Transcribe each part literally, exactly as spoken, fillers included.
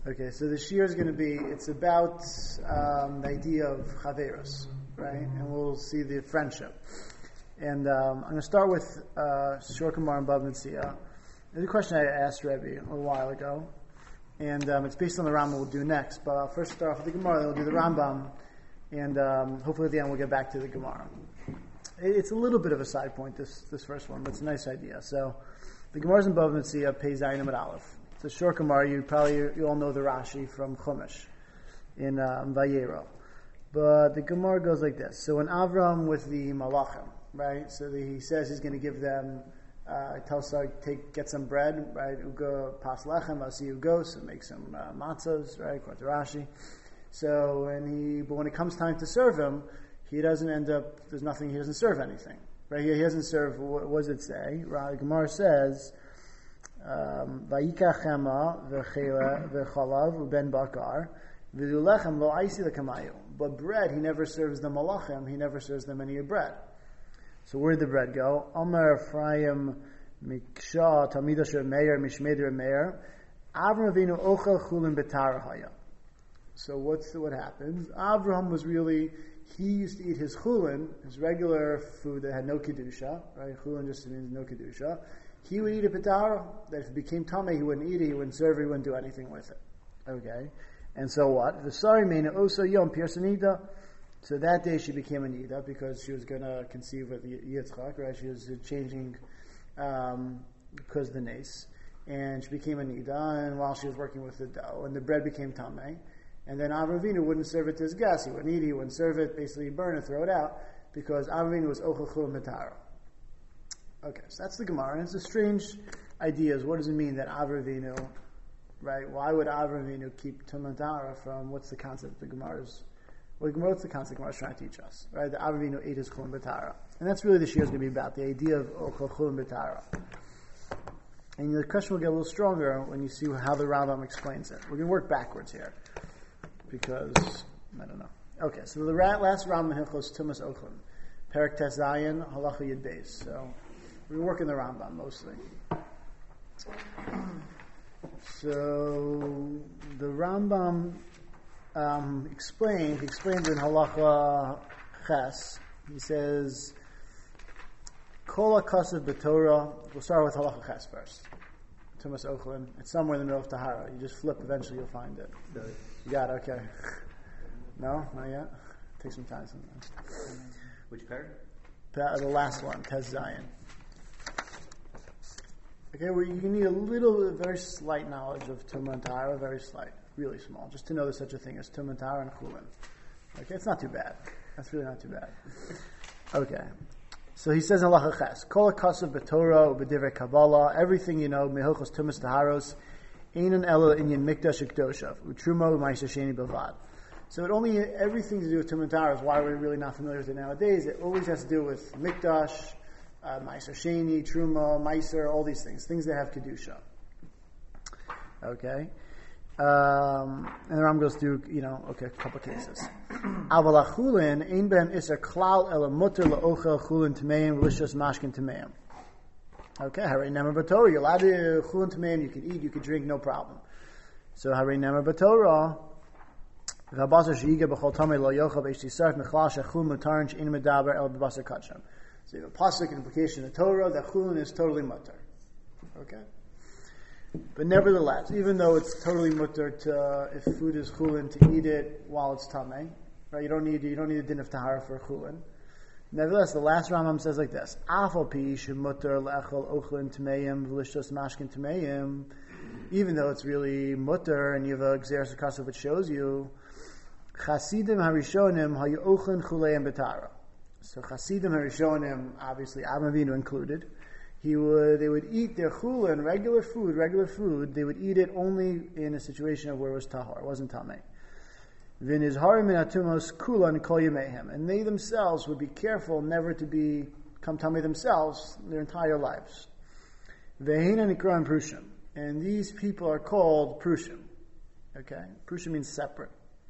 Okay, so the shir is going to be, it's about um, the idea of chaveros, right? And we'll see the friendship. And um, I'm going to start with uh, Shor Kamar and Bava Metzia. There's a question I asked Rebbe a little while ago, and um, it's based on the Rambam we'll do next. But I'll first start off with the Gemara, then we'll do the Rambam, and um, hopefully at the end we'll get back to the Gemara. It's a little bit of a side point, this this first one, but it's a nice idea. So the Gemara's in Bava Metzia, Pei Zayin Amud Aleph. It's a short Gemara. You probably you all know the Rashi from Chumash in um, Vayero, but the Gemara goes like this. So when Avram with the Malachim, right? So the, he says he's going to give them. Uh, tell Sarah, take get some bread, right? Ugo pas lechem, asi ugos, and make some uh, matzahs, right? According to Rashi. So when he, but when it comes time to serve him, he doesn't end up. There's nothing. He doesn't serve anything, right? He, he doesn't serve. What, what does it say? Right? Gemara says, "Vayika chema v'chela v'chalav uben bakar v'dulechem lo aisi lekamayu." But bread, he never serves them malachim. He never serves them any bread. So where did the bread go? Omer Ephraim Miksha Talmidah Meir Mishmeder Meir Avram Avinu Ochel Chulin B'Tara Haya. So what's what happens? Avram was really he used to eat his chulin, his regular food that had no kedusha, right? Chulin just means no kedusha. He would eat a b'tara. That if it became tamei, he wouldn't eat it. He wouldn't serve it. He wouldn't do anything with it. Okay, and so what? The sorry meina also yom piersanida. So that day she became a nida because she was going to conceive with Yitzchak, right? She was changing um, because of the nace, and she became a nida. And while she was working with the dough, and the bread became tamei, and then Avram Avinu wouldn't serve it to his guests. He wouldn't eat it. He wouldn't serve it. Basically, burn it, throw it out, because Avram Avinu was ochel chulin b'tara. Okay, so that's the Gemara, and it's a strange idea. What does it mean that Avram Avinu, right? Why would Avram Avinu keep tumah tara from what's the concept of the Gemara's? Well, what's the concept Gemara is trying to teach us, right? The Avram Avinu ate his chulin b'tara, and that's really the shir is going to be about the idea of ochel chulin b'tara. And the question will get a little stronger when you see how the Rambam explains it. We're going to work backwards here because I don't know. Okay, so the last Rambam in Hilchos Tumas Ochlin, Perek Tes Zayin Halacha Yud Beis. So we're working the Rambam mostly. So the Rambam. Um, explained, he explains in Halacha Ches, he says, Kol HaKasav B'Torah, we'll start with Halacha Ches first. Tumas Ochlin, it's somewhere in the middle of Tahara. You just flip, eventually you'll find it. You got it, okay. No? Not yet? Take some time sometimes. Which pair? The last one, Tes Zayin. Okay, well you need a little, very slight knowledge of Tumah and Tahara, very slight. Really small, just to know there's such a thing as tumah tara and chulin. Okay, it's not too bad. That's really not too bad. Okay, so he says in Halacha Ches, Kol HaKasav B'Torah U'B'Divrei Kabbalah, everything you know, Mehilchos Tumas Taharos, Einon Ela Inyan Mikdash Ukdoshav, U'Truma U'Ma'aser Sheni B'Vad. So it only, everything to do with tumah tara is why we're really not familiar with it nowadays. It always has to do with Mikdash, uh, Ma'aser Sheni, Truma, Ma'aser, all these things, things that have Kedusha. Okay. Um, and the Ram goes through, you know, okay, a couple of cases. Aval chulin ein ben iser klal ela mutter laochel chulin tameim v'lishos mashkin tameim. Okay, harei nemer b'Torah. You're allowed to chulin tameim. You can eat, you can drink, no problem. So harei nemer b'Torah. V'abasar sheyiga b'chol tamei lo yochel v'eshtisarf mechlal shechul mutarin she'in medaber el b'basar kacham. So you have a pasuk implication of the Torah that chulin is totally mutter. Okay. But nevertheless, even though it's totally mutter to, uh, if food is chulin, to eat it while it's tamei, right? You don't need you don't need a din of tahara for chulin. Nevertheless, the last Rambam says like this: Afal pi shemutter le'echol ochlin tameim v'lishtos mashkin tameim. Even though it's really mutter, and you have a gzeres akasav which shows you chasidim harishonim hayu ochlin chuleim b'tara. So chasidim harishonim, obviously Avram Avinu included. He would, they would eat their chulin, regular food, regular food. They would eat it only in a situation of where it was tahar, it wasn't tamei. V'nizharim min atumos kulan kol yamehem, and they themselves would be careful never to be come tamei themselves their entire lives. V'heina nikran prushim, and these people are called prushim. Okay, prushim means separate.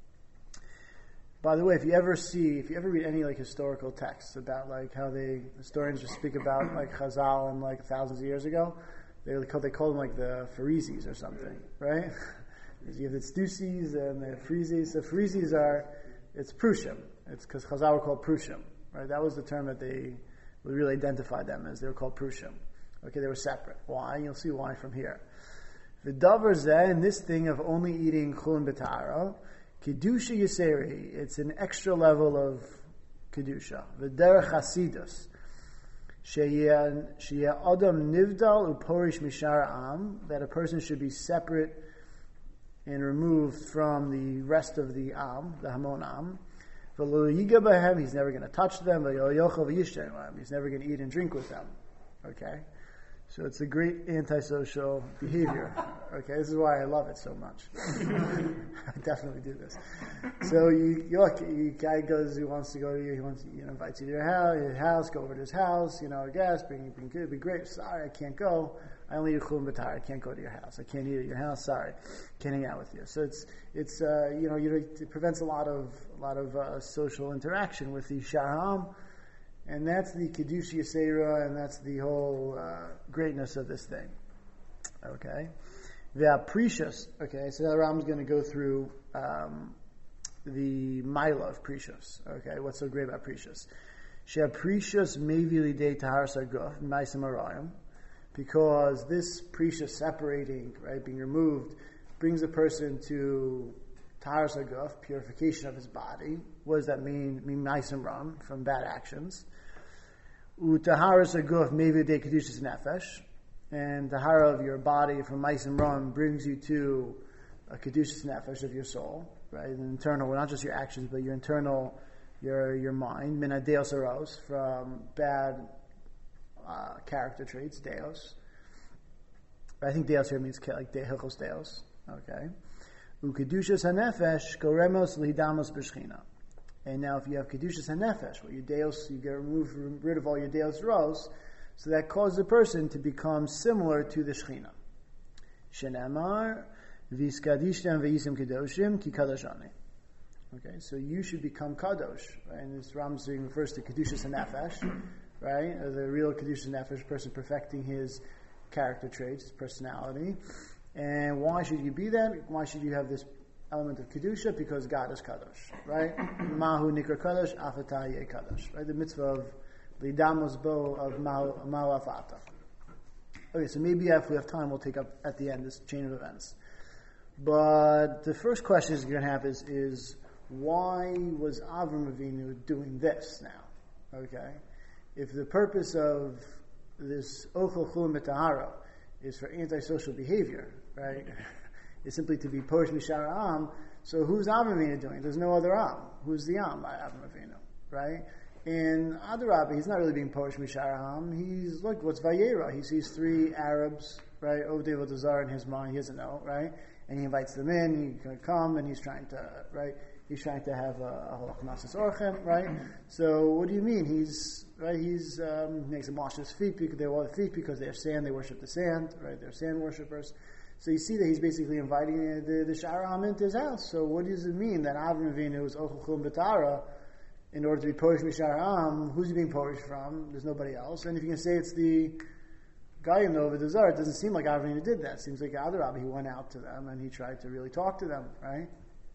By the way, if you ever see, if you ever read any like historical texts about like how they historians just speak about like Chazal and like thousands of years ago, they call they call them like the Pharisees or something, right? is you have the Stusis and the Friezis. The Friezis are, it's Prushim. It's because Chazal were called Prushim, right? That was the term that they would really identify them as. They were called Prushim. Okay, they were separate. Why? You'll see why from here. The davar zeh, and this thing of only eating chulin b'tara, kedusha yiseri. It's an extra level of kedusha. The derech hasidus. Sheyeh adam nivdal uporish mishar am, that a person should be separate and removed from the rest of the am, the hamon am. V'lo yiga b'hem, he's never going to touch them. V'yo yochel v'yishten b'hem, he's never going to eat and drink with them. Okay, so it's a great antisocial behavior. Okay, this is why I love it so much. I definitely do this. So you, you look, you guy goes, he wants to go to you, he wants, you know, invites you to your house, your house, go over to his house, you know, I guess, bring, bring good, be great. Sorry, I can't go. I only eat chulin b'tar. I can't go to your house. I can't eat at your house. Sorry, can't hang out with you. So it's it's uh, you know, you know it prevents a lot of a lot of uh, social interaction with the shaham, and that's the kedusha yisera, and that's the whole uh, greatness of this thing. Okay. The precious, okay, so the Ram's going to go through um, the Mila of precious. Okay, what's so great about precious? She precious maybe lidei tahar saguf ma'asim arayim, because this precious separating, right, being removed, brings a person to tahar saguf, purification of his body. What does that mean? Mean ma'asim ram, from bad actions. U tahar saguf maybe lidei kedushas nefesh. And the tahara of your body from Ma'asim Ram brings you to a kedushas nefesh of your soul, right? An internal, well, not just your actions, but your internal, your your mind. Min deos aros, from bad uh, character traits, deos. I think deos here means like dehilchos deos. Okay. Ukedushas hanefesh goremos lihidamos b'shchina. And now, if you have kedushas hanefesh, well, your deos, you get remove rid of all your deos aros. So that causes a person to become similar to the Shechina. Shenemar v'skadishtem v'yisim kedoshim ki kadoshani. Okay, so you should become kadosh, right? And this Ram's refers to kedushas hanefesh, right? As a real kedushas hanefesh person perfecting his character traits, his personality. And why should you be that? Why should you have this element of kedusha? Because God is kadosh, right? Mahu nikra kadosh, afatah ye kadosh, right? The mitzvah of Lidamos bo of Malafata. Okay, so maybe if we have time, we'll take up at the end this chain of events. But the first question you're going to have is, is why was Avram Avinu doing this now? Okay, if the purpose of this Ochel Chulin B'Tahara is for antisocial behavior, right, is simply to be Porish Mishar Am, so who's Avram Avinu doing? There's no other Am. Who's the Am by Avram Avinu, right? In Adarabah, he's not really being Porish Misharaham. He's, look, what's Vayera? He sees three Arabs, right, Ovdei Vodazar in his mind, he doesn't know, right? And he invites them in, he's going to come, and he's trying to, right, he's trying to have a Halakmasis Orchem, right? So, what do you mean? He's, right, he's, um, makes them wash his feet, because they wash their feet because they're sand, they worship the sand, right? They're sand worshippers. So you see that he's basically inviting the, the Sharaham into his house. So what does it mean that Avram Avinu is Ochel Chulin B'Tahara? In order to be Porish Mishar Am, who's he being Porish from? There's nobody else. And if you can say it's the guy in over the Zar, it doesn't seem like Avram did that. It seems like Adarabah, he went out to them and he tried to really talk to them, right?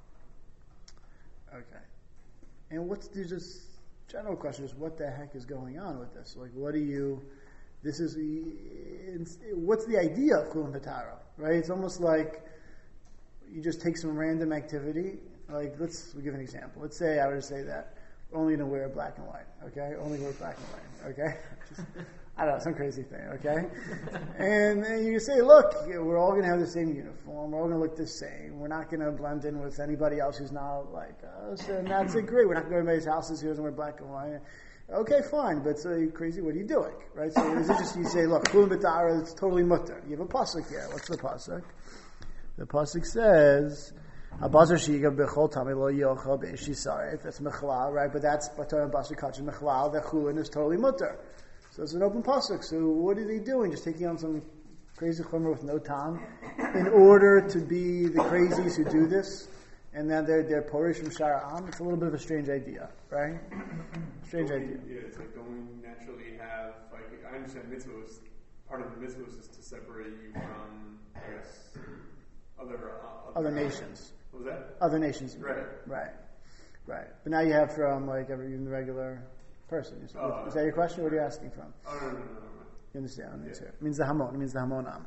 Okay. And what's the just general question is, what the heck is going on with this? Like, what do you, this is, what's the idea of Chulin B'Tahara, right? It's almost like you just take some random activity. Like, let's we'll give an example. Let's say I were to say that only to wear black and white, okay? Only wear black and white, okay? Just, I don't know, some crazy thing, okay? And then you say, look, we're all going to have the same uniform. We're all going to look the same. We're not going to blend in with anybody else who's not like us. And that's it, great. We're not going to go to anybody's houses who doesn't wear black and white. Okay, fine, but so you're crazy, what are you doing, right? So is it just you say, look, Chulin B'Tahara, it's totally mutter. You have a pasuk here. What's the pasuk? The pasuk says, Abazar shiga bechol tami lo yochel be'eshisaref. That's mechlal, right? But that's batar basar kachin mechlal. That chulin is totally mutter. So it's an open pasuk. So what are they doing? Just taking on some crazy chomer with no tam in order to be the crazies who do this, and then they're they're porish from Shara'am. It's a little bit of a strange idea, right? Strange don't idea. We, yeah, it's like don't we naturally have like I understand mitzvahs. Part of the mitzvahs is to separate you from, I guess, other uh, other nations. What was that? Other nations. Right. Right. Right. But now you have from like every even the regular person. Is, Oh, is that your question? Or what are you asking from? Oh no no no no. no. You understand? Yeah. It means the hamon. It means the hamonam.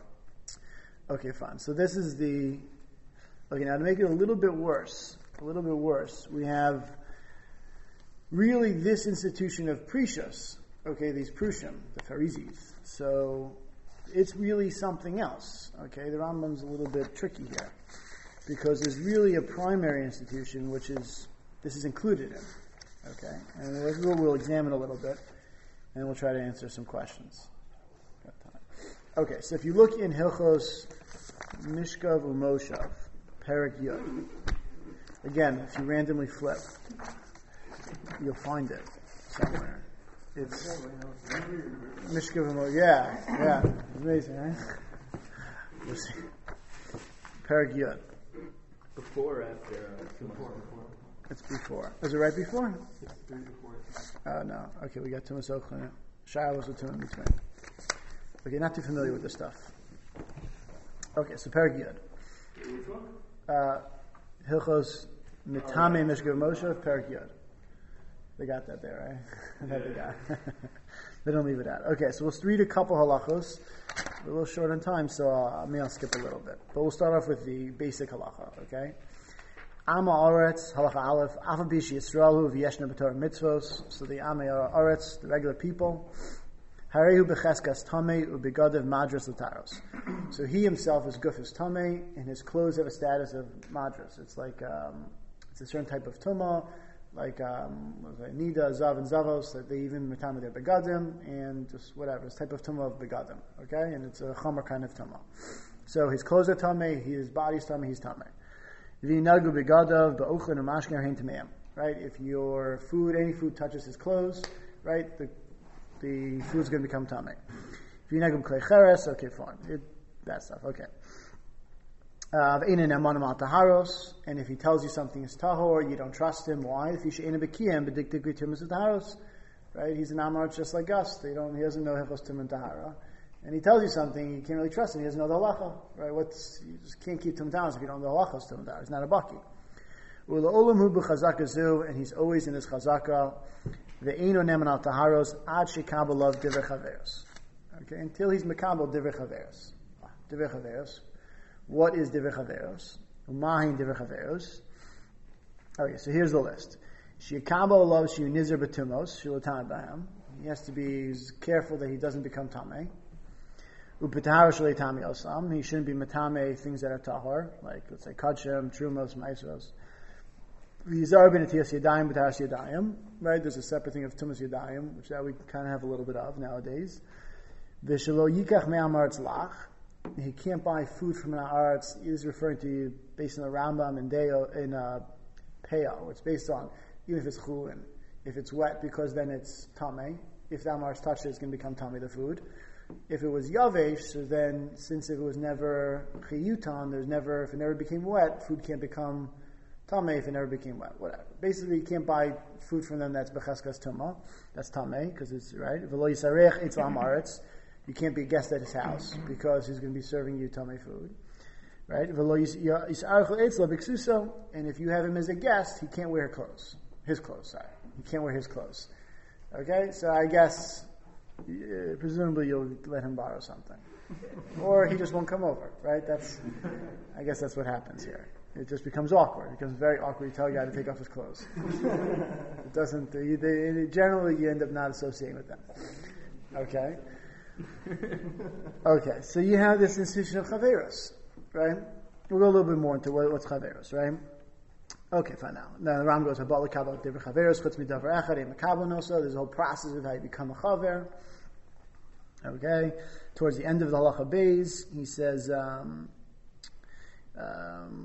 Oh. Okay, fine. So this is the. Okay, now to make it a little bit worse, a little bit worse, we have really this institution of precious. Okay, these prushim, the Pharisees. So it's really something else. Okay, the Rambam's a little bit tricky here because there's really a primary institution which is this is included in. Okay, and this is what we'll examine a little bit, and we'll try to answer some questions. Okay, so if you look in Hilchos Mishkav Umoshav, Perek Yud, again, if you randomly flip, you'll find it somewhere. It's Mishkav Umoshav. Yeah, yeah, amazing, right? We'll see. Perek Yud. Before or after? Uh, before, before. It's before. Is it right before? It's three before. Oh, no. Okay, we got Tumas Ochlin. Shai was with Tumas in between. Okay, not too familiar with this stuff. Okay, so Perek Yud. Which one? Uh, Hilchos Mitame Mishkav Moshe Perek Yud. They got that there, right? That they got. They don't leave it out. Okay, so we'll read a couple halachos. We're a little short on time, so uh, maybe I'll skip a little bit. But we'll start off with the basic halacha, okay? Ama Aretz, halacha aleph, afabish Yisraelu v'yeshna b'torah mitzvos. So the Ama Aretz, the regular people. Harehu b'cheskas tamei u'begadev madras l'taros. So he himself is gufis tamei, and his clothes have a status of madras. It's like um, it's a certain type of tumah, like um, nida, zav, and zavos. That they even matama their begadim and just whatever. It's type of tumah of begadim. Okay, and it's a chomer kind of tumah. So his clothes are tamei, his body's tamei, he's tamei. V'inagu begadav ba'ochlin or mashkin hein tameim. Right, if your food, any food touches his clothes, right, the the food's going to become tamei. If you negum klei cheres, okay, fine. It, that stuff, okay. Uh, and if he tells you something is tahor, you don't trust him. Why? If you should bekiyem bediktik b'tumas taharos, right? He's an amar just like us. They don't. He doesn't know hilchos tum and tahara, and he tells you something, you can't really trust him. He doesn't know the halacha, right? What's you just can't keep tum taharos if you don't know the halachos tum and tahara. He's not a baki. U'la'olam hu b'chazaka zu, and he's always in his chazaka. Ve'eno neman al taharos ad shekabel love divrei chaveros. Okay, until he's mekabel divrei chaveros. Divrei chaveros. What is divrei chaveros? Umahin divrei chaveros. Okay, so here's the list. Shekabel love shiu nizer betumos shulatan b'ham. He has to be careful that he doesn't become tamei. Upetahar shalei tamei osam. He shouldn't be matame things that are tahor, like let's say kachim, trumos, maisos. V'yizar ben atiyas yadayim b'taras yadayim. Right, there's a separate thing of tumas yadayim, which that we kind of have a little bit of nowadays. V'shelo yikach me'amaretz lach. He can't buy food from an aretz. He is referring to based on the Rambam and Deo in uh, Peo. It's based on even if it's chulin, if it's wet, because then it's tamei. If the amaretz touches, it's going to become tamei the food. If it was yavesh, so then since if it was never chiyutan, there's never if it never became wet, food can't become tamei if it never became wet. Whatever. Basically, you can't buy food from them that's becheskas tumah. That's tamei because it's right. V'lo yisarech etz la'amaretz. You can't be a guest at his house because he's going to be serving you tamei food, right? And if you have him as a guest, he can't wear clothes. His clothes, sorry. He can't wear his clothes. Okay, so I guess uh, presumably you'll let him borrow something, or he just won't come over, right? That's, I guess that's what happens here. It just becomes awkward. It becomes very awkward. You tell a guy to take off his clothes. It doesn't. They, they, generally, you end up not associating with them. Okay. Okay, so you have this institution of chaveros, right? We'll go a little bit more into what, what's chaveros, right? Okay, fine now. Now the Ram goes, Habal l'kabel divrei chaveros, chutz midavar echad, ein mekabel noso. There's a whole process of how you become a chaver. Okay, towards the end of the halacha beis, he says, um, um,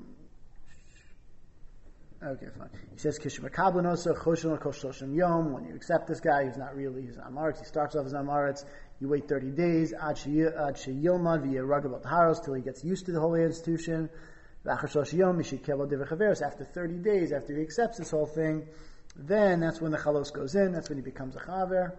okay, fine. He says, Kishu mekabel noso, choshon l'kol shloshim yom. When you accept this guy, he's not really, he's amaretz. He starts off as amaretz. You wait thirty days, ad sheyilmad v'yeragav taharos, till he gets used to the holy institution. After thirty days, after he accepts this whole thing, then that's when the chalos goes in. That's when he becomes a chaver.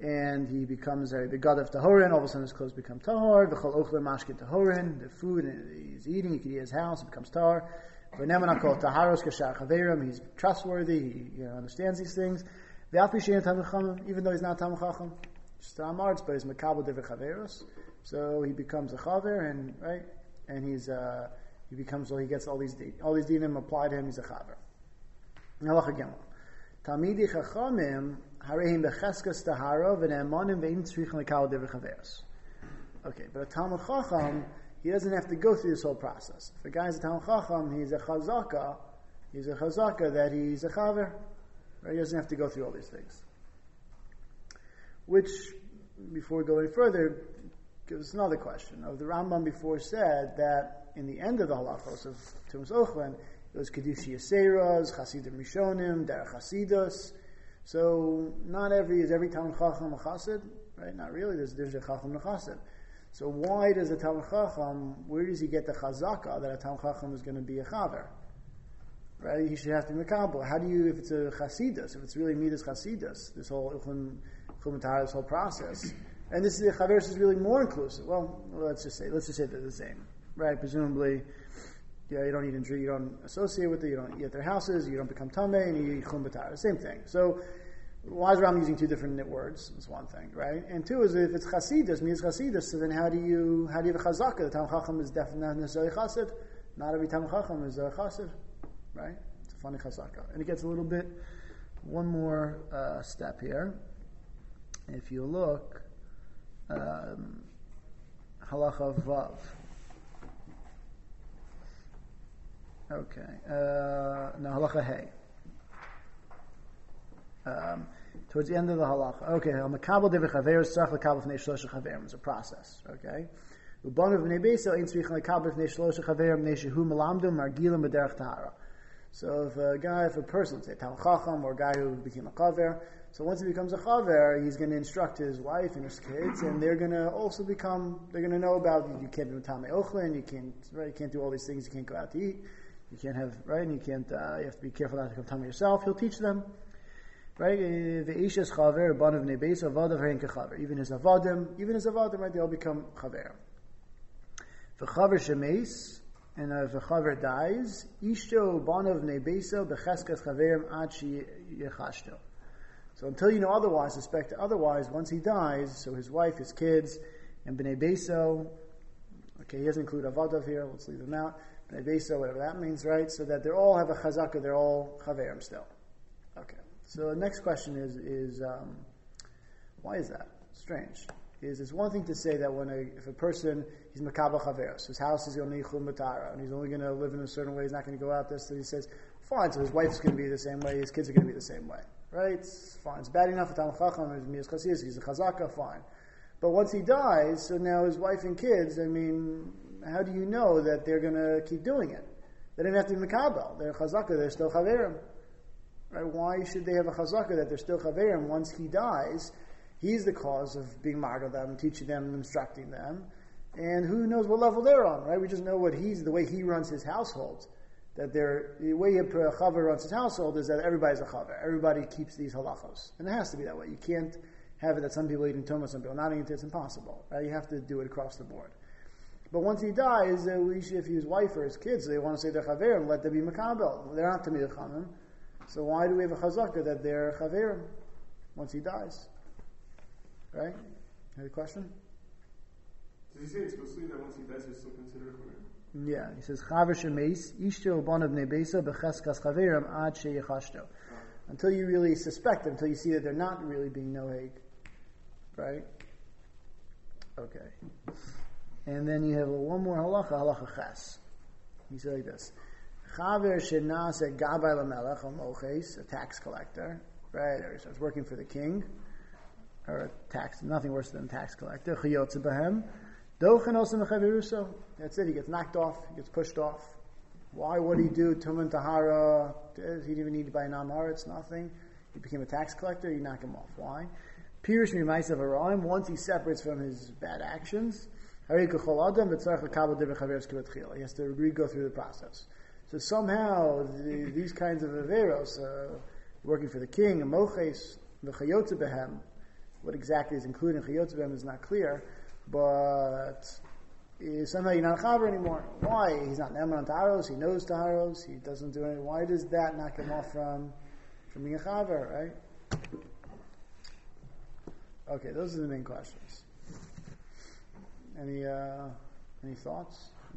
and he becomes a begadav tahorin. All of a sudden, his clothes become tahor. V'chol ochle mashke tahorin. The food he's eating, he could eat his house, it becomes tahor. V'neman hakol taharos kashar chaverim. He's trustworthy. He you know, understands these things. V'afi shein tamid chacham, even though he's not tamid chacham, just amarts, but he's makabel divrei chaveros. So he becomes a chaver, and right, and he's uh, he becomes well, he gets all these all these dinim applied to him. He's a chaver. Halacha gimel. Talmidei chachamim harehim becheskas tahara v'ne'emanim ve'im tzrichim lekal divrei chaveros. Okay, but a talmid chacham, he doesn't have to go through this whole process. If a guy's a talmid chacham, he's a chazaka. He's a chazaka that he's a chaver. Right? He doesn't have to go through all these things. Which, before we go any further, gives us another question. Of the Rambam before said that in the end of the halachos of Tumas Ochlin, it was Kedushi Yiseiras, Chasidim Rishonim, Derech Hasidus. So not every is every Talmid Chacham a Chassid, right? Not really. There's there's a Chacham and a Chassid. So why does a Talmid Chacham? Where does he get the Chazaka that a Talmid Chacham is going to be a Chaver? Right? He should have to be Mekabel. How do you, if it's a Chasidus, if it's really Midas Chasidus, this whole Uchum Chumatar, this whole process, and this is the Chaveros is really more inclusive. Well, let's just say let's just say they're the same, right? Presumably. Yeah, you don't eat in tree, you don't associate with it, you don't eat at their houses, you don't become tameh, and you eat chum b'tar. Same thing. So, why is Ram using two different words? That's one thing, right? And two is if it's chasidus, means chasidus, so then how do you how do you have a chazaka? The Talmid Chacham is definitely not necessarily chasid. Not every Talmid Chacham is a chasid, right? It's a funny chazaka, and it gets a little bit one more uh, step here. If you look, um, halacha vav. Okay. Uh, no, halacha hey. Um, towards the end of the halacha. Okay. Makabel divrei chaveros tzarich lekabel fnei shlosha chaverim. It's a process. Okay. Ubonav bnei beisa ein tzrich lekabel fnei shlosha chaverim mnei shehu melamdum margilim b'derech tahara. So if a guy, if a person, say Talmid Chacham, or a guy who became a chaver, so once he becomes a chaver, he's going to instruct his wife and his kids, and they're going to also become, they're going to know about you can't be Tamei Ochlin, you can't, right, you can't do all these things, you can't go out to eat. You can't have, right, and you can't, uh, you have to be careful not to become tummy yourself. He'll teach them, right? Ve'ishes chaver, banav bnei beis, avadav harein kechaver. Even his avadim, even his avadim, right, they all become chaver. V'chaver shemeis, and if a chaver dies, ishto banav bnei beisa, becheskas chaverim ad she yechashto. So until you know otherwise, suspect otherwise, once he dies, so his wife, his kids, and bnei beso, okay, he doesn't include avadav here, let's leave them out. Besa, whatever that means, right? So that they all have a chazaka, they're all chaverim still. Okay. So the next question is, is um, why is that? Strange. Is it's one thing to say that when a, if a person, he's makabel chaveros, his house is only chum b'tara, and he's only going to live in a certain way, he's not going to go out there, so he says, fine, so his wife's going to be the same way, his kids are going to be the same way, right? It's fine. It's bad enough for Talmid Chacham, his mias chasidus, he's a chazaka, fine. But once he dies, so now his wife and kids, I mean, how do you know that they're going to keep doing it? They don't have to be Mekabel. They're Chazaka, they're still Chaverim. Right? Why should they have a Chazaka that they're still Chaverim? Once he dies, he's the cause of being Margal them, teaching them, instructing them. And who knows what level they're on, right? We just know what he's, the way he runs his household. That they're, the way a Chaver runs his household is that everybody's a Chaver. Everybody keeps these halachos. And it has to be that way. You can't have it that some people eat in Tumah, some people not eating it. It's impossible. Right? You have to do it across the board. But once he dies, uh, we should, if his wife or his kids, they want to say they're chaverim, let them be makabel. They're not tamid chamim. So why do we have a chazaka that they're chaverim once he dies? Right? Any question? Does he say explicitly that once he dies, he's still considered chaver? Yeah, he says chaver shemeis ishto banav bnei beisa becheskas chaverim ad sheyechashto. Until you really suspect them, until you see that they're not really being noheg. Right? Okay. And then you have one more halacha, halacha ches. He said like this: Chaver shenase gabay lamelech moches, a tax collector, right? Or he starts working for the king, or a tax, nothing worse than a tax collector. Chayotze behem, dochen osem mechaviruso. That's it. He gets knocked off. He gets pushed off. Why would he do tumen tahara? He didn't even need to buy namar. It's nothing. He became a tax collector. You knock him off. Why? Pirush mimaisav araim. Once he separates from his bad actions. He has to agree, go through the process. So somehow, the, these kinds of averos, uh, working for the king, and moches, v'chayotze behem, what exactly is included in chiyotz b'hem is not clear, but uh, somehow you're not chaver anymore. Why? He's not ne'eman on taharos. He knows taharos. He doesn't do anything. Why does that knock him off from from being a chaver? Right? Okay, those are the main questions. Any uh, any thoughts?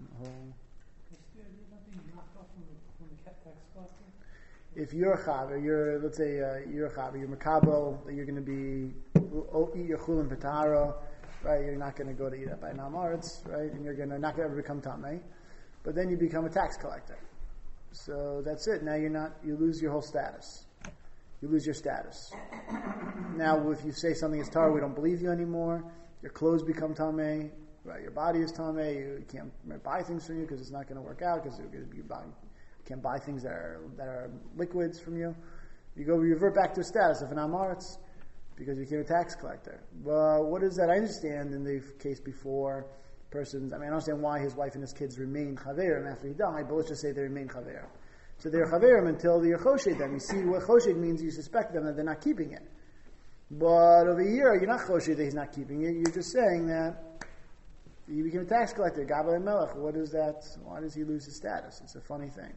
If you're a chaver, you're let's say uh, you're a chaver, you're makabel, that you're going to be eat your chulin v'tahara, right? You're not going to go to eat at by namaretz, right? And you're going to not going to ever become tamei, but then you become a tax collector. So that's it. Now you're not. You lose your whole status. You lose your status. Now, if you say something is tar, we don't believe you anymore. Your clothes become tamei, right? Your body is tamei. You can't buy things from you because it's not going to work out because you're going to be buying. Can't buy things that are that are liquids from you. You go revert back to a status of an amaretz because you became a tax collector. Well, what is that? I understand in the case before, persons. I mean, I understand why his wife and his kids remain chaverim after he died, but let's just say they remain chaverim. So they're chaverim until they're choshed them. You see, what choshed means you suspect them that they're not keeping it. But over here, you're not choshed that he's not keeping it. You're just saying that he became a tax collector, Gabal Melech. What is that? Why does he lose his status? It's a funny thing.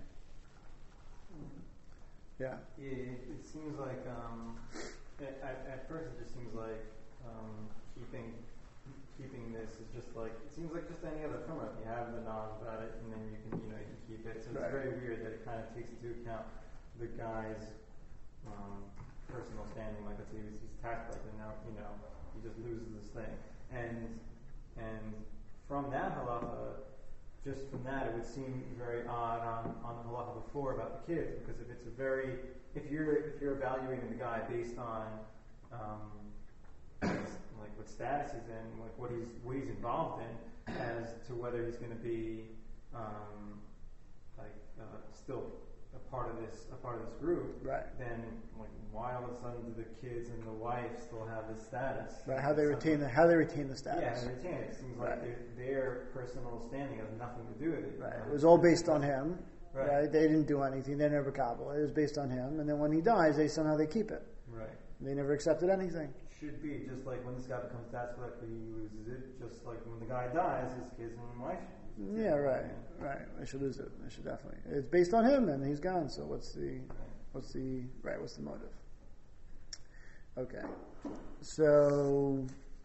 Yeah. It, it seems like um, at, at first it just seems like um, keeping keeping this is just like it seems like just any other truma. You have the knowledge about it, and then you can you know you can keep it. So it's right. very weird that it kind of takes into account the guy's um, personal standing. Like let's say he's, he's tax collector now, you know he just loses this thing, and and from that halacha. Just from that, it would seem very odd on, on the halacha before about the kids, because if it's a very, if you're if you're evaluating the guy based on um, like what status he's in, like what he's what he's involved in, as to whether he's going to be um, like uh, still a part of this a part of this group, right? Then like why all of a sudden do the kids and the wife still have this status? Right? How they retain the how they retain the status? Yeah, they retain it. It seems right. like their, their personal standing has nothing to do with it. Right. It was all based on him. Right. right? They didn't do anything. They never kabbalah. It was based on him. And then when he dies, they somehow they keep it. Right. They never accepted anything. Should be just like when this guy becomes tax collector, he loses it. Just like when the guy dies, his kids and wife. Yeah, right, right. They should lose it. They should definitely. It's based on him, and he's gone. So what's the, what's the right? What's the motive? Okay, so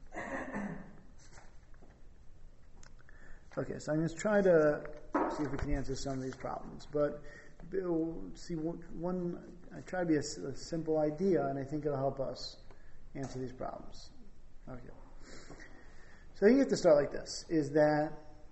okay, so I'm going to try to see if we can answer some of these problems. But see, one I try to be a, a simple idea, and I think it'll help us answer these problems. Okay, so I think you have to start like this: is that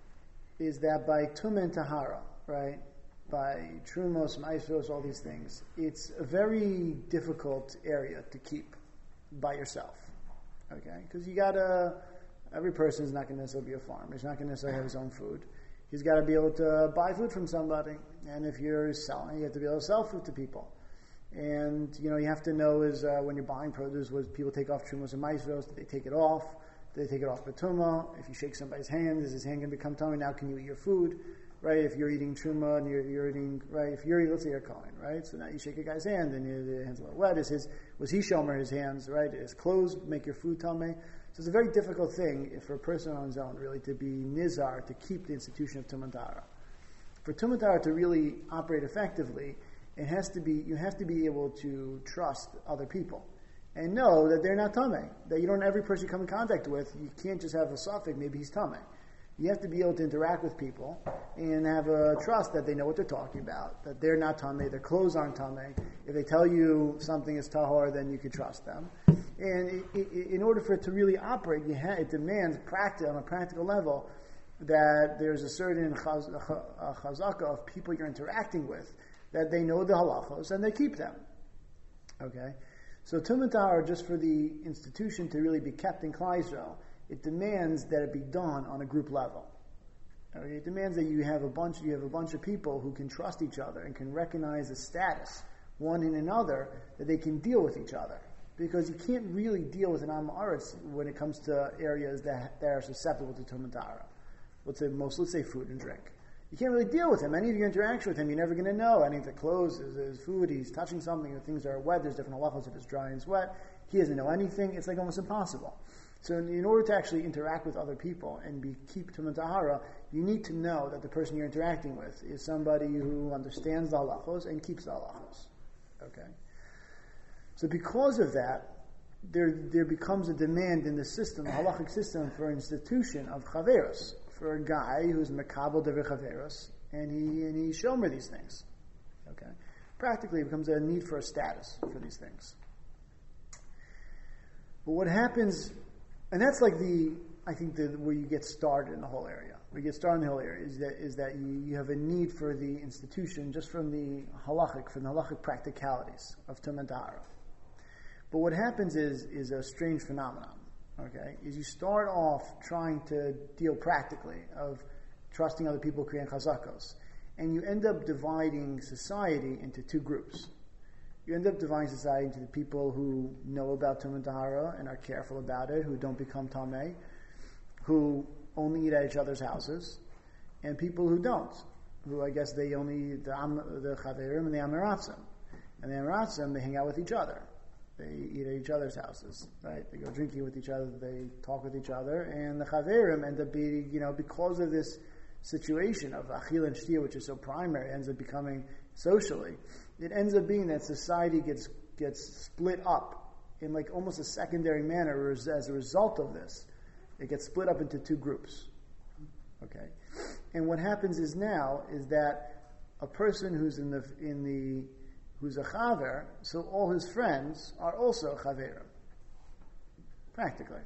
is that by Tumah and Tahara, right? By Trumos, Maestros, all these things, it's a very difficult area to keep by yourself, okay? Because you gotta, every person is not going to necessarily be a farmer. He's not going to necessarily have his own food. He's got to be able to buy food from somebody. And if you're selling, you have to be able to sell food to people. And, you know, you have to know is uh, when you're buying produce, would people take off Trumos and Maestros? Did they take it off? Did they take it off Batuma? If you shake somebody's hand, is his hand going to become tummy? Now can you eat your food? Right, if you're eating truma and you're, you're eating, right, if you're, let's say you're Kohen, right, so now you shake a guy's hand and your hand's a little wet, is his, was he shomer his hands, right, his clothes make your food tummy? So it's a very difficult thing for a person on his own, really, to be nizar, to keep the institution of Tumah Tahara. For Tumah Tahara to really operate effectively, it has to be, you have to be able to trust other people and know that they're not tummy, that you don't, every person you come in contact with, you can't just have a suffix, maybe he's tummy. You have to be able to interact with people and have a trust that they know what they're talking about, that they're not tamei, their clothes aren't tamei. If they tell you something is tahor, then you can trust them. And it, it, in order for it to really operate, you ha- it demands practice on a practical level that there's a certain chaz- uh, chazaka of people you're interacting with, that they know the halachos and they keep them. Okay? So Tumah Tahara, just for the institution to really be kept in Klal Yisrael, it demands that it be done on a group level. Okay? It demands that you have a bunch, you have a bunch of people who can trust each other and can recognize the status one in another, that they can deal with each other. Because you can't really deal with an Am Haaretz when it comes to areas that, that are susceptible to Tumah Tahara. Let's say most, let's say food and drink. You can't really deal with him. Any of your interaction with him, you're never going to know. Any of the clothes, his, his food, he's touching something, or things are wet. There's different halachos if it's dry and it's wet. You he doesn't know anything. It's like almost impossible. So in, in order to actually interact with other people and be keep Tumah Tahara, you need to know that the person you're interacting with is somebody who understands the halachos and keeps the halachos. Okay? So because of that, there there becomes a demand in the system, the halachic system, for an institution of chaveros, for a guy who's mekabel dever chaveros, and he and he shomer these things. Okay? Practically, it becomes a need for a status for these things. But what happens, and that's like the, I think, the, where you get started in the whole area. Where you get started in the whole area is that is that you, you have a need for the institution just from the halachic, from the halachic practicalities of Tumah Tahara. But what happens is is a strange phenomenon. Okay, is you start off trying to deal practically of trusting other people, creating chazakos, and you end up dividing society into two groups. You end up dividing society into the people who know about Tumah Tahara and are careful about it, who don't become tameh, who only eat at each other's houses, and people who don't, who I guess they only eat the, the chaverim and the amiratzim. And the amiratzim, they hang out with each other. They eat at each other's houses, right? They go drinking with each other, they talk with each other, and the chaverim end up being, you know, because of this situation of achil and shtia, which is so primary, ends up becoming socially, it ends up being that society gets gets split up in like almost a secondary manner as, as a result of this. It gets split up into two groups. Okay? And what happens is now is that a person who's in the in the who's a chaver, so all his friends are also chaverim. Practically.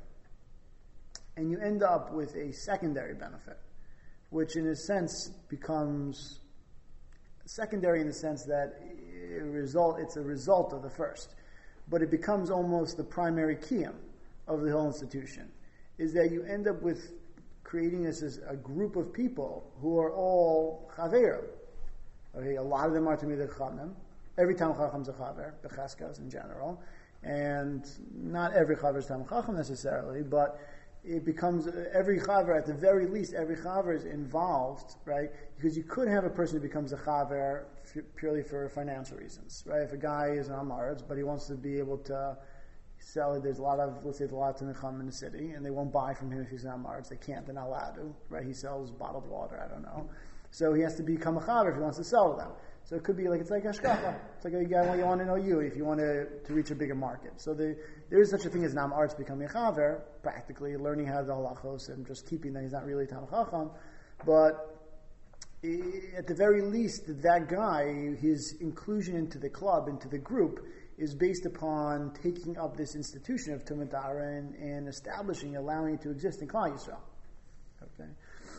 And you end up with a secondary benefit, which in a sense becomes secondary in the sense that it result, it's a result of the first. But it becomes almost the primary kiyum of the whole institution, is that you end up with creating this as a group of people who are all chaverim. Okay, a lot of them are Talmidei Chachamim. Every Talmid Chacham is a chaver, becheskas in general, and not every chaver is Talmid Chacham necessarily, but it becomes every chaver, at the very least, every chaver is involved, right? Because you could have a person who becomes a chaver f- purely for financial reasons, right? If a guy is an amaretz, but he wants to be able to sell it, there's a lot of, let's say, there's a lot of Talmid Chacham in the city, and they won't buy from him if he's an amaretz. They can't, they're not allowed to, right? He sells bottled water, I don't know. So he has to become a chaver if he wants to sell to them. So it could be like, it's like hashkafa. It's like a guy you want to know you if you want to, to reach a bigger market. So the, there is such a thing as nam arts becoming a chaver, practically learning how to the halachos and just keeping that he's not really Talmid Chacham. But at the very least, that guy, his inclusion into the club, into the group, is based upon taking up this institution of Tumah Tahara and, and establishing, allowing it to exist in Klal Yisrael. Okay.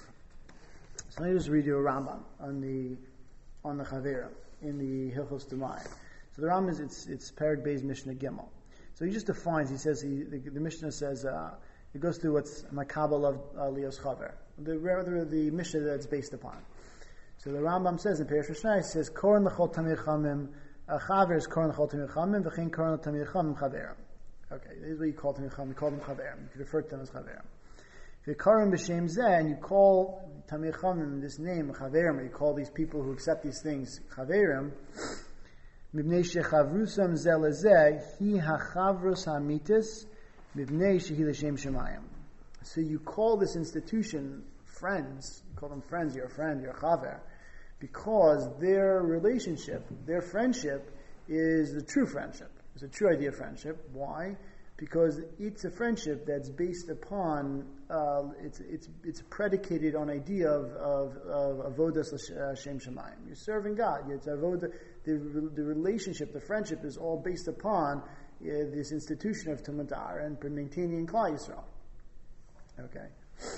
So let me just read you a Rambam on the on the Chavera in the Hilchos Tumayim. So the Rambam is it's it's Perek Beis Mishnah Gimel. So he just defines. He says he, the, the Mishnah says uh, it goes through what's Makabel of uh, Leos Chaver. The rather the Mishnah that it's based upon. So the Rambam says in Perush Mishnah, it says Koran l'chol Talmidei Chachamim Chaver is Koran l'chol Talmidei Chachamim v'chein Koran Talmidei Chachamim Chaverim. Okay, this is what you call Talmidei Chachamim. You call them Chaverim. You can refer to them as Chaverim. If you Koran b'shem zeh and you call Talmidei Chachamim this name Chaverim, or you call these people who accept these things Chaverim, mibnei shechavrusam zeh lezeh hi hachavrus hamitis mibnei shehi l'shem shemayim. So you call this institution friends. You call them friends. You're a friend. You're a chaver, because their relationship, their friendship, is the true friendship. It's a true idea of friendship. Why? Because it's a friendship that's based upon, uh, it's it's it's predicated on idea of of, of avodas l'shem shemayim. You're serving God. It's avodah. The the relationship, the friendship, is all based upon uh, this institution of Tumah Tahara and maintaining Klal Yisrael. Okay,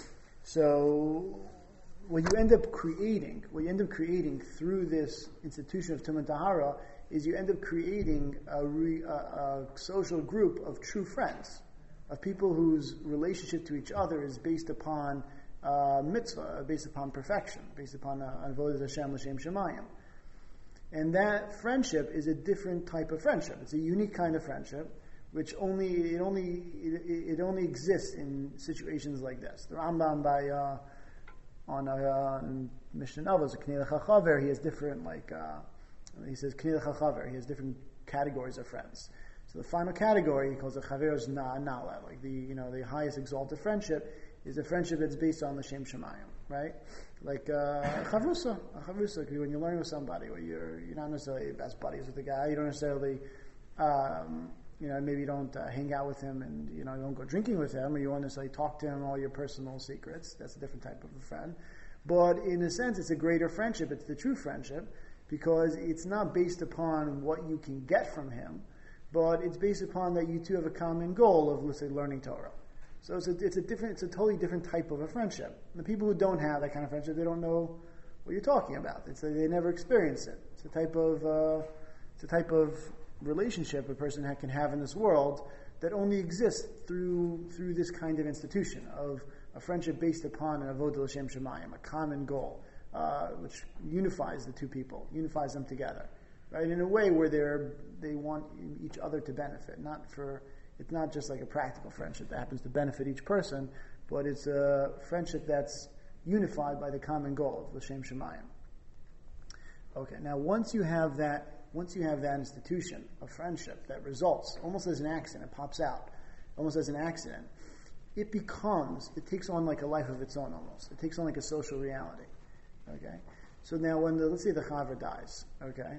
so what you end up creating, what you end up creating through this institution of Tumah Tahara, is you end up creating a, re, a, a social group of true friends, of people whose relationship to each other is based upon uh, mitzvah, based upon perfection, based upon avodas Hashem l'shem shemayim. And that friendship is a different type of friendship. It's a unique kind of friendship, which only it only it, it only exists in situations like this. The Rambam by uh, on uh, Mishnah Novos, Knei Chachaver, he has different like. Uh, He says, Knei Chachaver. He has different categories of friends. So the final category he calls it chaveros na'ala, like the you know the highest exalted friendship is a friendship that's based on l'shem shemayim, right? Like uh, chavrusa, a chavrusa. When you're learning with somebody, where you're you're not necessarily best buddies with the guy, you don't necessarily. Um, You know, maybe you don't uh, hang out with him, and you know, you don't go drinking with him, or you won't necessarily talk to him all your personal secrets. That's a different type of a friend. But in a sense, it's a greater friendship. It's the true friendship because it's not based upon what you can get from him, but it's based upon that you two have a common goal of, let's say, learning Torah. So it's a, it's a different, it's a totally different type of a friendship. The people who don't have that kind of friendship, they don't know what you're talking about. It's a, they never experience it. It's a type of, uh, it's a type of relationship a person ha- can have in this world that only exists through through this kind of institution of a friendship based upon an avodah l'shem shemayim, a common goal, uh, which unifies the two people, unifies them together, right? In a way where they're they want each other to benefit, not for it's not just like a practical friendship that happens to benefit each person, but it's a friendship that's unified by the common goal of l'shem shemayim. Okay, now once you have that. Once you have that institution of friendship that results almost as an accident, it pops out almost as an accident, it becomes, it takes on like a life of its own almost. It takes on like a social reality. Okay? So now when the, let's say the chaver dies, okay?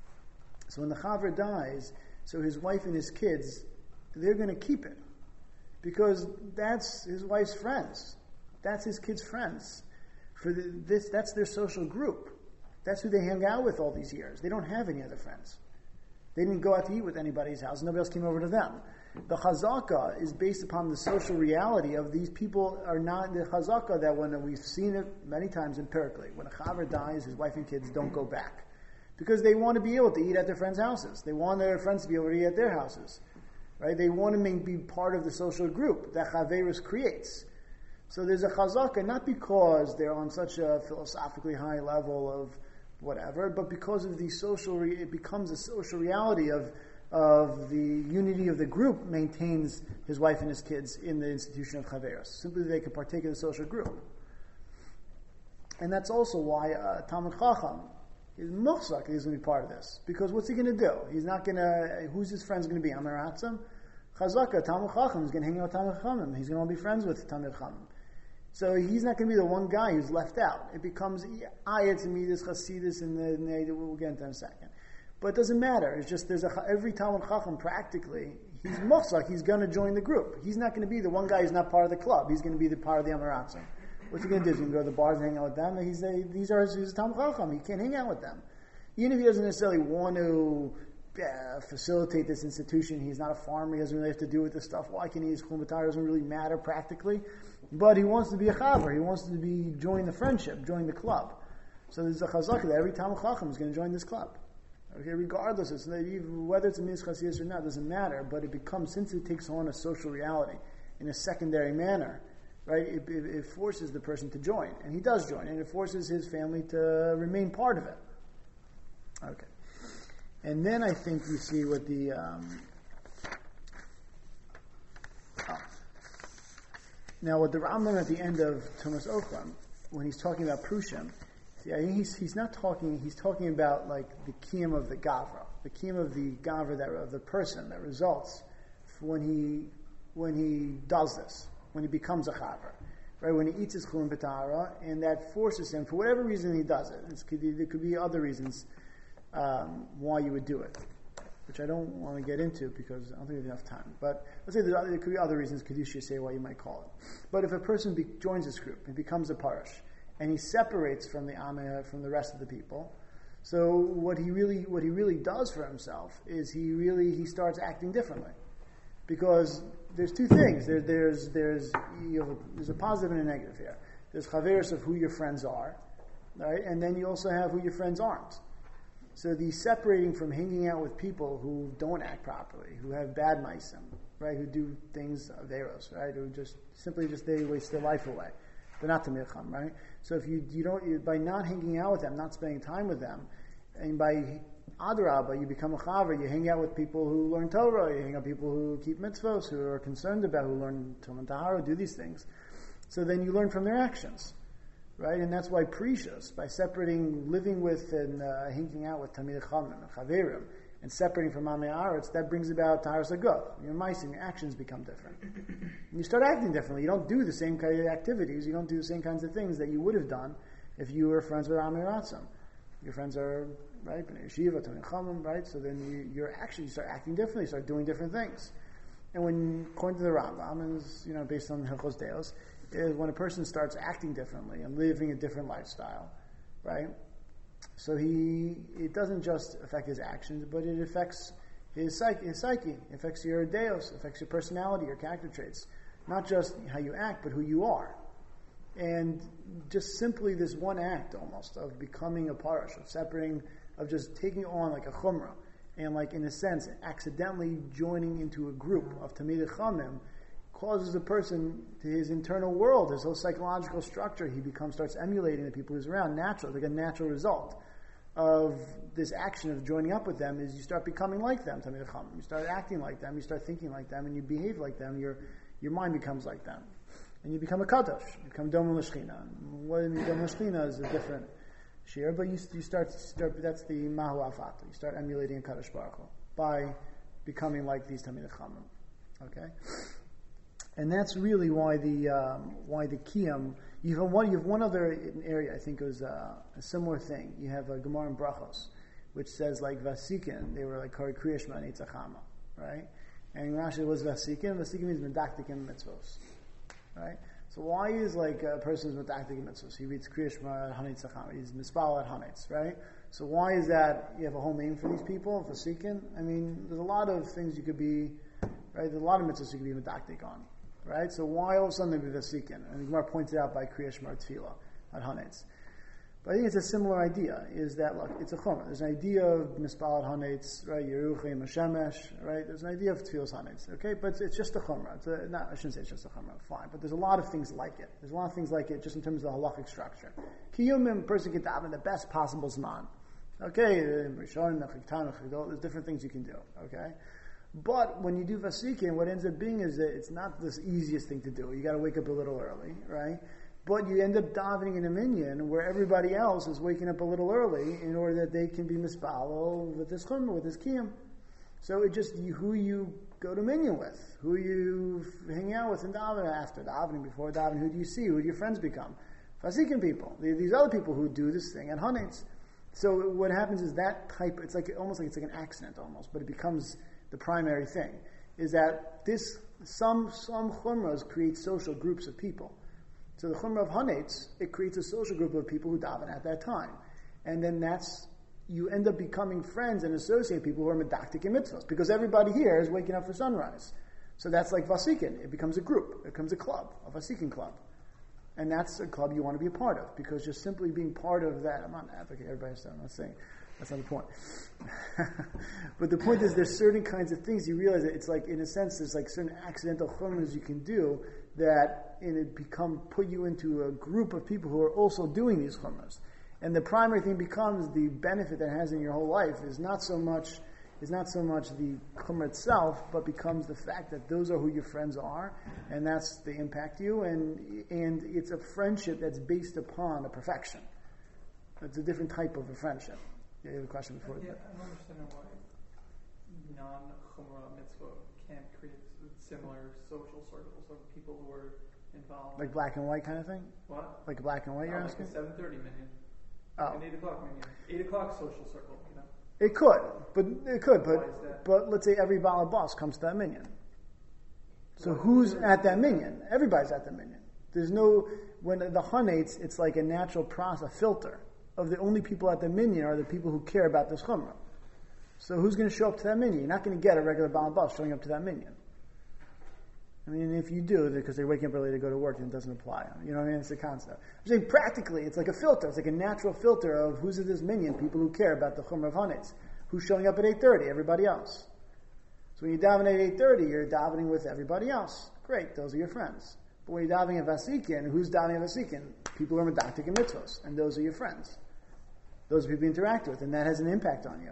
So when the chaver dies, so his wife and his kids, they're going to keep it. Because that's his wife's friends. That's his kids' friends. For the, this, that's their social group. That's who they hang out with all these years. They don't have any other friends. They didn't go out to eat with anybody's house. Nobody else came over to them. The chazaka is based upon the social reality of these people are not the chazaka that when we've seen it many times empirically. When a chaver dies, his wife and kids don't go back. Because they want to be able to eat at their friends' houses. They want their friends to be able to eat at their houses. Right? They want to make, be part of the social group that chaverus creates. So there's a chazaka, not because they're on such a philosophically high level of whatever, but because of the social, re- it becomes a social reality of of the unity of the group maintains his wife and his kids in the institution of chaveros. Simply they can partake in the social group. And that's also why uh, Talmid Chacham is muchzak, he's going to be part of this. Because what's he going to do? He's not going to, who's his friends going to be? Amar Atzam? Chazaka, Talmid Chacham, is going to hang out with Talmid Chacham. He's going to be friends with Talmid Chacham. So he's not going to be the one guy who's left out. It becomes ayat, midas, chasidus, and the, we'll get into in a second. But it doesn't matter. It's just there's a, every Talmid Chacham practically, he's muchzak, he's going to join the group. He's not going to be the one guy who's not part of the club. He's going to be the part of the Amaratzim. What's he going to do? He's going to go to the bars and hang out with them? He's a, these are his Talmid Chacham. He can't hang out with them. Even if he doesn't necessarily want to uh, facilitate this institution, he's not a farmer, he doesn't really have to do with this stuff. Why can he use Chum B'Torah? It doesn't really matter practically. But he wants to be a chaver. He wants to be join the friendship, join the club. So there's a chazaka that every Talmid Chacham is going to join this club. Okay, regardless, it's not, whether it's a midas chassidus or not, doesn't matter. But it becomes, since it takes on a social reality in a secondary manner, right? It, it, it forces the person to join, and he does join, and it forces his family to remain part of it. Okay, and then I think you see what the. Um, oh. Now, what the Rambam at the end of Tumas Ochlam, when he's talking about Prushim, see, I think he's he's not talking. He's talking about like the kiyum of the gavra, the kiyum of the gavra that of the person that results when he when he does this, when he becomes a chaver, right? When he eats his chulin b'tara, and that forces him for whatever reason he does it. It's, could, there could be other reasons um, why you would do it, which I don't want to get into because I don't think we have enough time. But let's say there, there could be other reasons, Kedusha say why you might call it. But if a person be, joins this group and becomes a parish, and he separates from the Ameh, from the rest of the people, so what he really what he really does for himself is he really he starts acting differently, because there's two things. There, there's there's you have a, there's a positive and a negative here. There's chaveros of who your friends are, right, and then you also have who your friends aren't. So the separating from hanging out with people who don't act properly, who have bad meisim, right, who do things averos, right, who just simply just they waste their life away. They're not Tamid Chacham, right? So if you you don't you, by not hanging out with them, not spending time with them, and by adrabah you become a chaver, you hang out with people who learn Torah, you hang out with people who keep mitzvos, who are concerned about, who learn Talmud Tahara, do these things. So then you learn from their actions. Right, and that's why precious, by separating, living with and uh, hanging out with Tamid Chacham and Chaverim, and separating from Amei Aretz, that brings about Taharas HaGuf. Your mice and your actions become different. And you start acting differently. You don't do the same kind of activities. You don't do the same kinds of things that you would have done if you were friends with Amei Ratzim. Your friends are, right, B'nai Yeshiva, Talmid Chacham, right? So then you, your action, you start acting differently, you start doing different things. And when, according to the Rambam, and it's, you know, based on Hilchos Deos, is when a person starts acting differently and living a different lifestyle, right? So he, it doesn't just affect his actions, but it affects his psyche, his psyche. It affects your deos, affects your personality, your character traits. Not just how you act, but who you are. And just simply this one act, almost, of becoming a parash, of separating, of just taking on like a chumrah, and like, in a sense, accidentally joining into a group of Tamid Chamim, causes a person to his internal world, his whole psychological structure, he becomes, starts emulating the people who's around. Natural, like a natural result of this action of joining up with them is you start becoming like them, Tamid Chacham. You start acting like them, you start thinking like them, and you behave like them, your your mind becomes like them. And you become a kadosh, you become Dom L'Shchina. What I mean, Dom L'Shchina is a different share, but you, you start, start, that's the Mahu Afata. You start emulating a Kadosh Baruch Hu by becoming like these Tamid Chacham. Okay? And that's really why the um, why the kiyam. You have one. You have one other area. I think it was uh, a similar thing. You have a Gemara in Brachos, which says like Vasikin. They were like Kari Kriyashma and Eitzachama, right? And Rashi was Vasikin. Vasikin means medaktikim mitzvos, right? So why is like a person's medaktikim mitzvos? He reads Kriyashma at Haneitzachama. He's mispal at Haneitz, right? So why is that? You have a whole name for these people, Vasikin. I mean, there's a lot of things you could be, right? There's a lot of mitzvos you could be medaktik on. Right? So why all of a sudden they be Vasikin? And the Gemara pointed out by Kriya Shema Tefillah at Hanetz. But I think it's a similar idea, is that, look, it's a chumrah. There's an idea of Mispal at Hanetz, right? Yeruchim, Hashemesh, right? There's an idea of Tefillah's Hanetz, okay? But it's, it's just a chumrah. It's a, not, I shouldn't say it's just a chumrah, fine. But there's a lot of things like it. There's a lot of things like it just in terms of the halachic structure. Kiyumim, a person can daven the best possible zman. Okay? There's different things you can do, okay? But when you do Vasikin, what ends up being is that it's not the easiest thing to do. You got to wake up a little early, right? But you end up davening in a minyan where everybody else is waking up a little early in order that they can be mispalo with this chumrah, with this kiyum. So it just you, who you go to minyan with, who you hang out with in davening after davening, before davening. Who do you see? Who do your friends become? Vasikin people. These other people who do this thing at Hanetz. So what happens is that type. It's like almost like it's like an accident almost, but it becomes the primary thing is that this some some chumras create social groups of people. So the chumrah of Hanetz, it creates a social group of people who daven at that time, and then that's you end up becoming friends and associating people who are medaktik and mitzvahs because everybody here is waking up for sunrise. So that's like Vasikin. It becomes a group. It becomes a club, a Vasikin club, and that's a club you want to be a part of because just simply being part of that. I'm not advocating everybody. I'm not saying. That's not the point. But the point is there's certain kinds of things you realize that it's like, in a sense, there's like certain accidental chumras you can do that and it become, put you into a group of people who are also doing these chumras. And the primary thing becomes the benefit that it has in your whole life is not so much, is not so much the chumrah itself, but becomes the fact that those are who your friends are, and that's, they impact you, and, and it's a friendship that's based upon a perfection. It's a different type of a friendship. Yeah, you have a question before? Yeah, I don't understand why non-chumrah mitzvah can't create similar social circles of people who are involved. Like black and white kind of thing? What? Like black and white, you're oh, asking? Like a seven thirty minyan. Oh. An eight o'clock minyan. eight o'clock social circle, you know? It could, but it could, but Why is that? but let's say every Baal boss comes to that minyan. So who's at that minyan? Everybody's at the minyan. There's no, when the Hanetz, it's like a natural process, a filter of the only people at the minyan are the people who care about this chumrah. So who's going to show up to that minyan? You're not going to get a regular Baal boss showing up to that minyan. I mean, if you do, because they're waking up early to go to work, then it doesn't apply. You know what I mean? It's a concept. I'm saying practically, it's like a filter. It's like a natural filter of who's at this minyan, people who care about the chumrah of Hanetz. Who's showing up at eight thirty? Everybody else. So when you daven at eight thirty, you're davening with everybody else. Great, those are your friends. But when you're davening at Vasikin, who's davening at Vasikin? People who are medaktik and mitzvos, and those are your friends. Those are people you interact with, and that has an impact on you.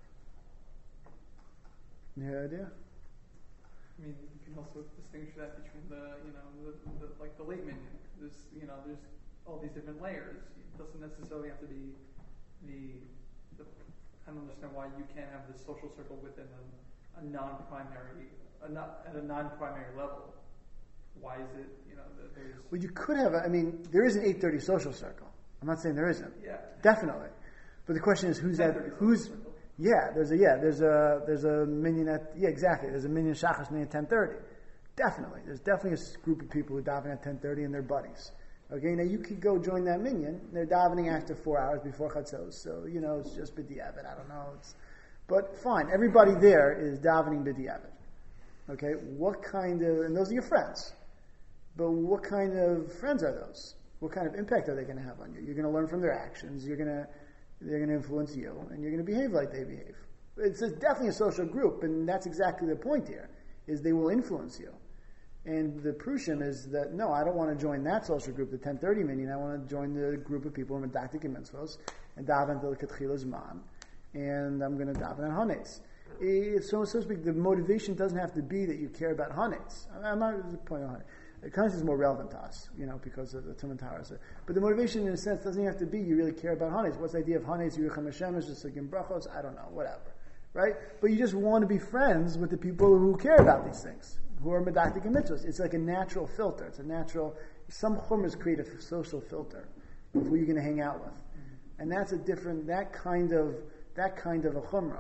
Any idea? I mean, you can also distinguish that between the, you know, the, the, like the late minyan. There's, you know, there's all these different layers. It doesn't necessarily have to be the, the kind don't understand why you can't have this social circle within a, a non-primary, a not, at a non-primary level. Why is it, you know, that there's... Well, you could have, a, I mean, there is an eight thirty social circle. I'm not saying there isn't. Yeah. Definitely. But the question is, who's that, who's, yeah, there's a, yeah, there's a, there's a minyan at, yeah, exactly, there's a minyan shachas minyan at ten thirty. Definitely. There's definitely a s- group of people who daven at ten thirty and they're buddies. Okay, now you could go join that minyan. They're davening after four hours before chatzos. So, you know, it's just b'diavad. I don't know. It's, but fine, everybody there is davening b'diavad. Okay, what kind of, and those are your friends. But what kind of friends are those? What kind of impact are they going to have on you? You're going to learn from their actions. You're going to, they're going to influence you, and you're going to behave like they behave. It's a, definitely a social group, and that's exactly the point here, is they will influence you. And the prushim is that, no, I don't want to join that social group, the ten thirty minyan. I want to join the group of people who are medactic and mitzvos, and daven till ketchila zman, and I'm going to daven on hanes. It's so, so to speak, the motivation doesn't have to be that you care about hanes. I'm not the point of hanes. The concept is more relevant to us, you know, because of the Tumen Tahara. But the motivation, in a sense, doesn't have to be you really care about hanes. What's the idea of hanes? Yerucham Hashem is just like in brachos. I don't know, whatever, right? But you just want to be friends with the people who care about these things, who are medactic and mitzvahs. It's like a natural filter. It's a natural. Some chumras create a social filter of who you're going to hang out with, and that's a different. That kind of that kind of a chumrah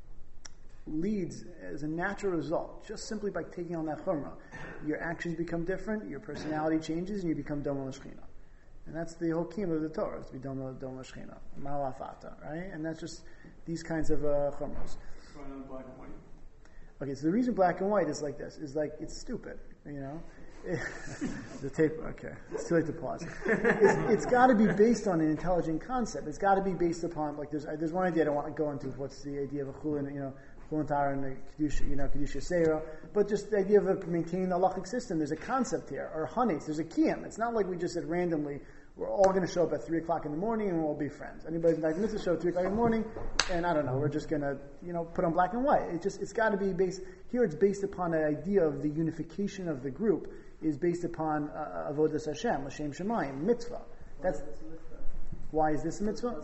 leads as a natural result, just simply by taking on that chumrah. Your actions become different, your personality changes, and you become doma l'shchina. And that's the whole key of the Torah, is to be doma doma l'shchina, malafata, right? And that's just these kinds of uh, chumras. Black and white. Okay, so the reason black and white is like this is like it's stupid, you know. The tape. Okay, it's too late to pause. It's, it's got to be based on an intelligent concept. It's got to be based upon like there's there's one idea I don't want to go into. What's the idea of a chulin? You know. And the kedusha, you know, kedusha seira, but just the idea of maintaining the halachic system. There's a concept here, or hanes. There's a kiyam. It's not like we just said randomly. We're all going to show up at three o'clock in the morning and we'll all be friends. Anybody's not going to show up at three o'clock in the morning, and I don't know. We're just going to, you know, put on black and white. It just it's got to be based here. It's based upon an idea of the unification of the group is based upon uh, avodas Hashem, l'shem shemayim, mitzvah. That's why is this a mitzvah?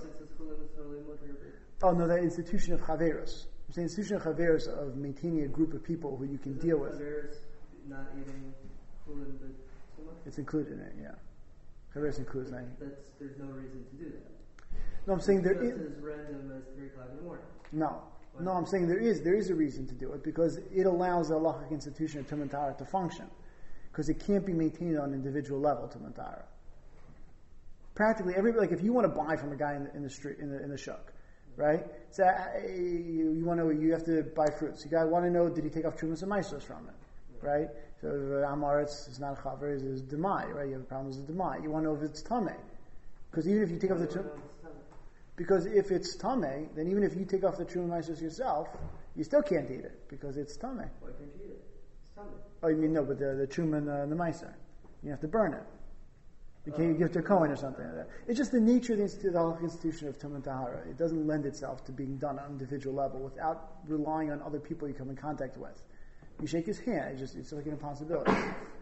Oh no, the institution of chaverus. It's the institution of chaverus, of maintaining a group of people who you can deal with. Chaverus not eating chulin, but tumah? It's included in it, yeah. Chaverus includes that. That's, there's no reason to do that. No, I'm saying there it's is. Just as random as three o'clock in the morning. No. No, I'm saying there is there is a reason to do it, because it allows the halachic institution of Tumen Tahara to function. Because it can't be maintained on an individual level, Tumen Tahara. Practically, every, like if you want to buy from a guy in the, in the street, in the, in the shuk, right? So uh, you, you want to you have to buy fruits. You got want to know, did he take off trumas and maisos from it, right? So uh, amar it's, it's not a chaver, it's, it's demai, right? You have a problem with the demai. You want to know if it's tameh, because even if you take off the trumas, because if it's tameh, then even if you take off the truma maisos yourself, you still can't eat it because it's tameh. Why can't you eat it? It's tameh. Oh, you mean no, but the the truma and the, the maiser, you have to burn it. You can't give it to a Kohen or something like that. It's just the nature of the, institu- the whole institution of Tumen Tahara. It doesn't lend itself to being done on an individual level without relying on other people you come in contact with. You shake his hand, it's just it's like an impossibility.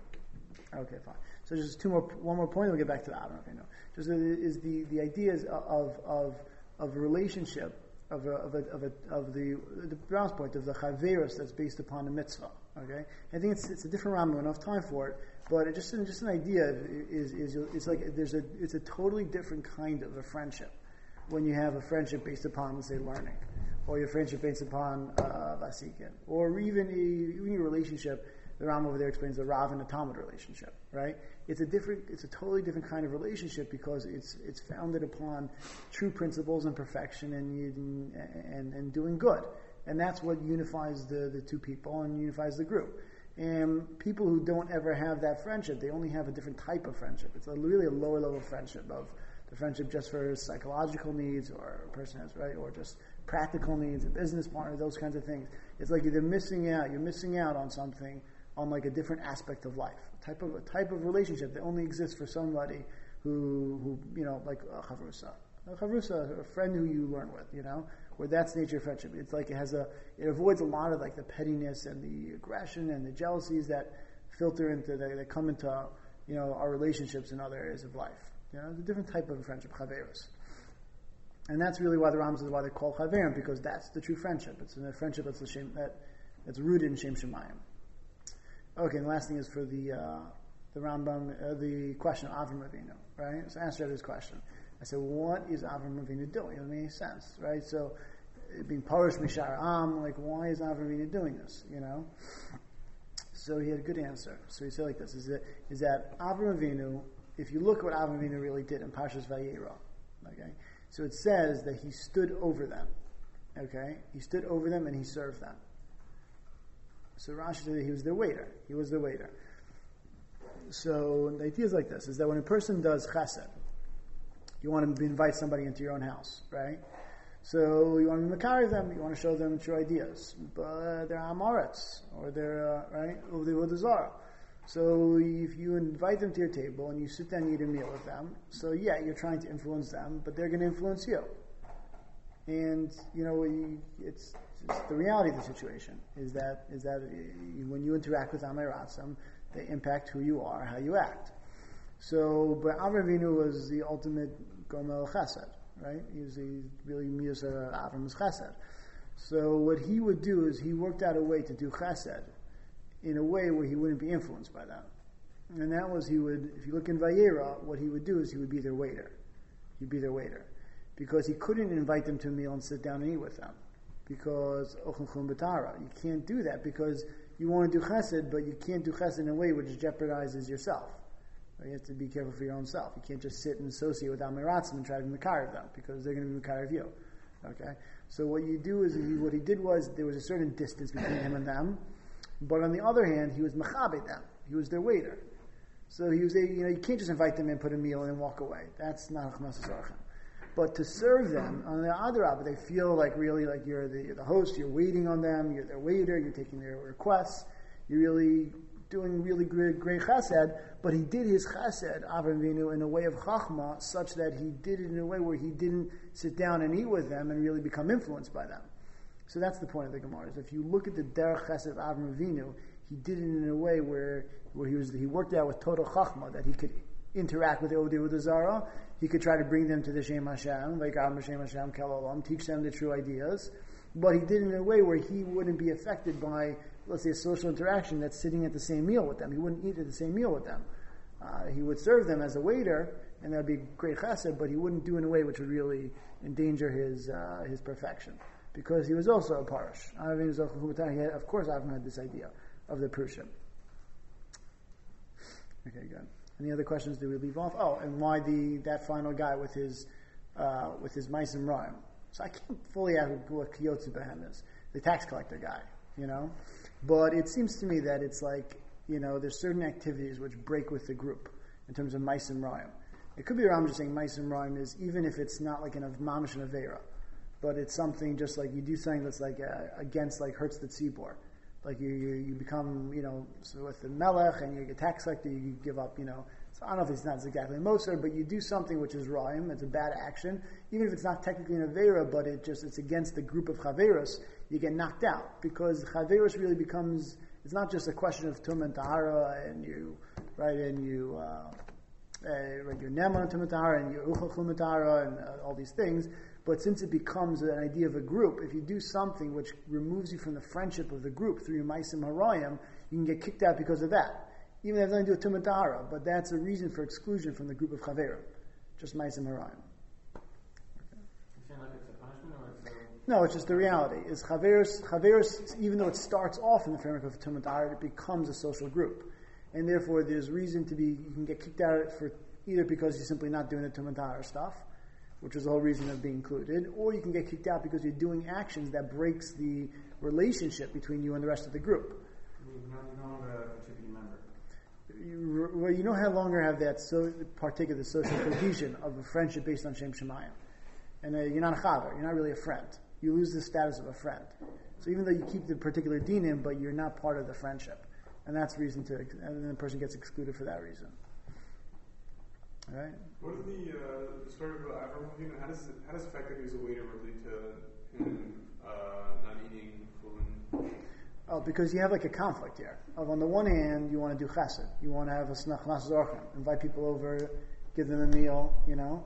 Okay, fine. So just two more, one more point, and we'll get back to that. I don't know if you know. Just is the the ideas of of of a relationship of a, of a, of a, of the the Brown's point of the chaverus that's based upon a mitzvah. Okay, I think it's it's a different round. We don't have time for it. But it just just an idea is is it's like there's a it's a totally different kind of a friendship when you have a friendship based upon, let's say, learning, or your friendship based upon uh, vasikin, or even a, even your relationship. The Ram over there explains the Rav and the Talmud relationship, right? It's a different, it's a totally different kind of relationship because it's it's founded upon true principles and perfection and and and doing good, and that's what unifies the the two people and unifies the group. And people who don't ever have that friendship, they only have a different type of friendship. It's a, really a lower level friendship of the friendship just for psychological needs, or a person has, right, or just practical needs, a business partner, those kinds of things. It's like you're missing out. You're missing out on something, on like a different aspect of life, a type of a type of relationship that only exists for somebody who who you know, like a chavrusa, a chavrusa, a friend who you learn with, you know. Where that's nature of friendship. It's like it has a, it avoids a lot of like the pettiness and the aggression and the jealousies that filter into, the, that come into, you know, our relationships in other areas of life. You know, it's a different type of friendship, chaverus. And that's really why the Rambam says why they're called chaverim, because that's the true friendship. It's a friendship that's the shem, that that's rooted in Shem Shemayim. Okay, and the last thing is for the uh, the Rambam, uh, the question of Avram Avinu, right? So answer this question. I said, what is Avram Avinu doing? It doesn't make any sense, right? So being Parish Mishar Am, like why is Avram Avinu doing this? You know. So he had a good answer. So he said like this: is that is that Avram Avinu? If you look at what Avram Avinu really did in Parshas Vayera, okay. So it says that he stood over them. Okay? He stood over them and he served them. So Rashi said that he was their waiter. He was their waiter. So the idea is like this, is that when a person does chesed, you want to invite somebody into your own house, right? So you want to makari them, you want to show them true ideas. But they're Amoritz, or they're, uh, right, or they're with the Zara. So if you invite them to your table and you sit down and eat a meal with them, so yeah, you're trying to influence them, but they're going to influence you. And, you know, it's, it's the reality of the situation is that is that when you interact with Amei Ratzim, they impact who you are, how you act. So, but Avram Avinu was the ultimate Gomel Chesed, right? He was the really Miyosar Avram's Chesed. So what he would do is he worked out a way to do Chesed in a way where he wouldn't be influenced by them. And that was he would, if you look in Vayera, what he would do is he would be their waiter. He'd be their waiter. Because he couldn't invite them to a meal and sit down and eat with them. Because Ochel Chum B'Tara. You can't do that because you want to do chesed, but you can't do chesed in a way which jeopardizes yourself. You have to be careful for your own self. You can't just sit and associate with Amei Ratzim and try to be Makar of them, because they're going to be Makar of you. Okay? So what you do is, he, what he did was, there was a certain distance between him and them, but on the other hand, he was Mechabe them. He was their waiter. So he was, a, you know, you can't just invite them in, put a meal, and then walk away. That's not Achmas Sarchem. But to serve them, on the other hand, they feel like really like you're the, you're the host, you're waiting on them, you're their waiter, you're taking their requests, you're really doing really great, great chesed, but he did his chesed, Avram Avinu, in a way of chachma, such that he did it in a way where he didn't sit down and eat with them and really become influenced by them. So that's the point of the Gemara. Is if you look at the derech chesed of Avram Avinu, he did it in a way where where he was he worked out with total chachma, that he could interact with the Odeh with the Zara. He could try to bring them to the Shem Hashem, like Am Shem Hashem Kel Olam, teach them the true ideas. But he did it in a way where he wouldn't be affected by, let's say, a social interaction that's sitting at the same meal with them. He wouldn't eat at the same meal with them. Uh, he would serve them as a waiter, and that would be great chesed, but he wouldn't do it in a way which would really endanger his uh, his perfection. Because he was also a parish. Of course, Avram had this idea of the Prushim. Okay, good. Any other questions do we leave off? Oh, and why the that final guy with his uh, with his Meisim Rhyme. So I can't fully ask what Kiyotzi Behem is. The tax collector guy, you know? But it seems to me that it's like, you know, there's certain activities which break with the group in terms of Meisim Rhyme. It could be around just saying Meisim Rhyme is, even if it's not like in a Mamish and Avera, but it's something just like you do something that's like uh, against, like hurts the tzibor. Like you, you, you become, you know, so with the melech and you're a tax collector, you give up, you know. So I don't know if it's not exactly Moser, but you do something which is Ra'im, it's a bad action. Even if it's not technically an Avera, but it just it's against the group of Chaveros, you get knocked out. Because Chaveros really becomes, it's not just a question of Tum and Tahara, and you, right, and you, uh, uh, right, you're Neman and Tum and Tahara, and you're Uchachum and Tahara, and uh, all these things. But since it becomes an idea of a group, if you do something which removes you from the friendship of the group through your Maisim Harayim, you can get kicked out because of that. Even if it has nothing to do with Tum and Tahara, but that's a reason for exclusion from the group of Chaverim. Just Maisim Harayim. You're saying like it's a punishment or it's a... No, it's just the reality. Is Chaveros, Chaveros, even though it starts off in the framework of Tum and Tahara, it becomes a social group. And therefore there's reason to be, you can get kicked out for either because you're simply not doing the Tum and Tahara stuff, which is the whole reason of being included, or you can get kicked out because you're doing actions that breaks the relationship between you and the rest of the group. You're no longer a contributing member. You, well, you no longer have that so partake of the social cohesion of a friendship based on Shem Shemayim. And uh, you're not a chaver, you're not really a friend. You lose the status of a friend. So even though you keep the particular dinim, but you're not part of the friendship. And that's reason to, and then the person gets excluded for that reason. All right. What is the, uh, the story about Avram Avinu? How does it, how does the fact that he was a waiter relate to him uh, not eating full? Oh, because you have like a conflict here. Of on the one hand, you want to do chesed, you want to have a snachnas zorchem, invite people over, give them a meal, you know.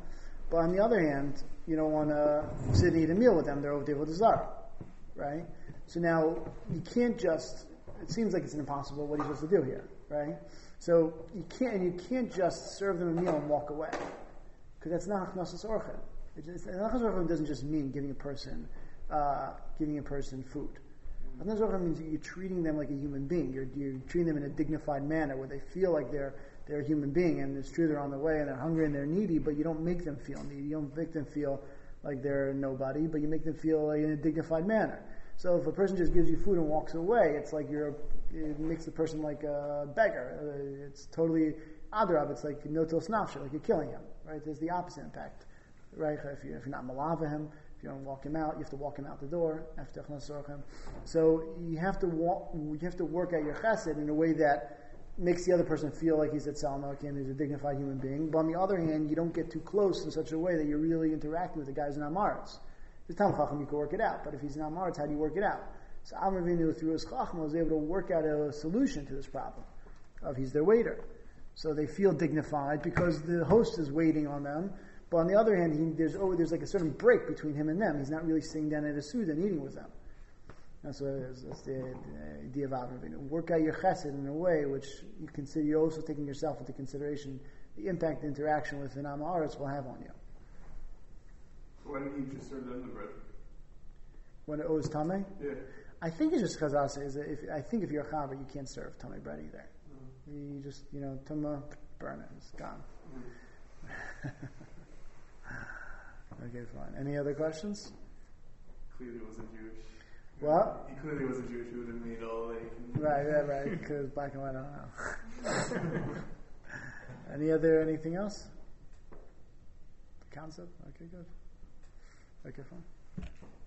But on the other hand, you don't want to sit and eat a meal with them. They're over there with the Zara, right? So now you can't just. It seems like it's impossible. What are you supposed to do here, right? So you can't. And you can't just serve them a meal and walk away, because that's not Achnasas Orchim. Achnasas Orchim doesn't just mean giving a person, uh, giving a person food. Achnasas Orchim means that you're treating them like a human being. You're, you're treating them in a dignified manner where they feel like they're they're a human being, and it's true they're on the way and they're hungry and they're needy, but you don't make them feel needy. You don't make them feel like they're nobody, but you make them feel like in a dignified manner. So if a person just gives you food and walks away, it's like you're, it makes the person like a beggar. It's totally adrab. It's like notos nafsha, like you're killing him, right? There's the opposite impact, right? If, you, if you're not malava him, if you don't walk him out, you have to walk him out the door. So you have to walk, you have to work out your chesed in a way that makes the other person feel like he's at Salmak and he's a dignified human being. But on the other hand, you don't get too close in such a way that you're really interacting with the guys in Amaretz. If Tam Chacham, you can work it out. But if he's in Amaretz, how do you work it out? So Amr Avinu, through his Chacham, was able to work out a solution to this problem of he's their waiter. So they feel dignified because the host is waiting on them. But on the other hand, he, there's oh, there's like a certain break between him and them. He's not really sitting down at a suda and eating with them. That's what it is. That's the, the idea of Avram Avinu. Work out your chesed in a way which you consider, you're also taking yourself into consideration the impact the interaction with an Am Haaretz will have on you. Why didn't you just serve them the bread? When it owes Tameh? Yeah. I think it's just chazasa. Is if I think if you're a chaver, you can't serve Tameh bread either. Mm. You just, you know, Tumah, burn it. It's gone. Mm. Okay, fine. Any other questions? Clearly wasn't Jewish. What? He clearly wasn't Jewish. He would have made all like. Right, right, right. Because black and white, I don't know. Any other, anything else? Concept? Okay, good. Okay, fine.